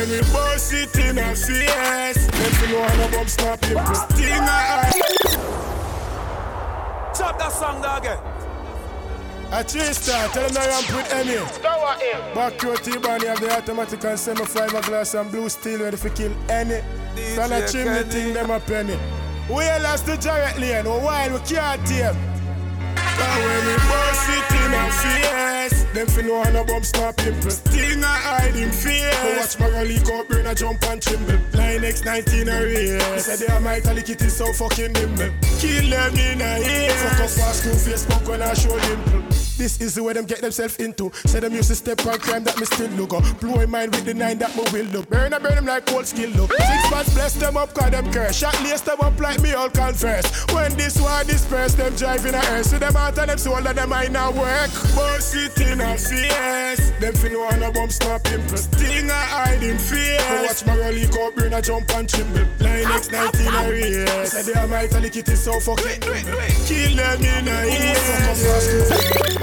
when we bust it in a face, then we know how to bump snap him. Sting a Chop that song there again. A 3-star, tell him I ramp with Emmy. Back to T-Bani have the automatic and semi-5 glass and blue steel ready for kill any. From a chimney thing them a penny. We lost the direct lane, while we can't tame. But when we bust it in a face, them fi know how to bump snap him. Sting a hide him face. Go watch Maga leak out, burn a jump and tremble. Line X19 a race. Say they are my lick it is so fucking nimble. Kill them in a haze. Fuck up fast to Facebook when I show dimple. This is the way them get themselves into. Say them used to step on crime that me still look up. Blow in mind with the 9 that me will look. Burn them like cold skill look. 6 months bless them up cause them curse. Shot lace them up like me all confess. When this war disperse them driving a earth. See them out of them soul that them I now work. Bust it in a face. Them fin know how to bump snap him. Sting a hide him face. Go watch Maga leak out, burn a jump and tremble. Line X19 a race. Say they are my lick it is so fucking. Kill them in a haze.